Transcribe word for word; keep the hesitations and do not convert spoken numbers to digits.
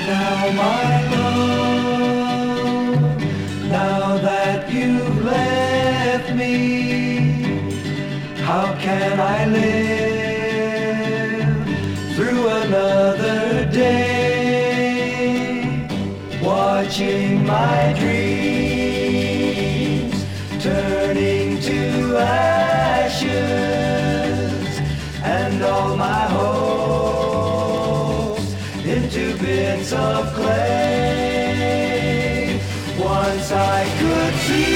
Now, my love, now that you've left me, how can I live through another day, watching my dreams turning to ashes and all my hopes into bits of clay. Once I could see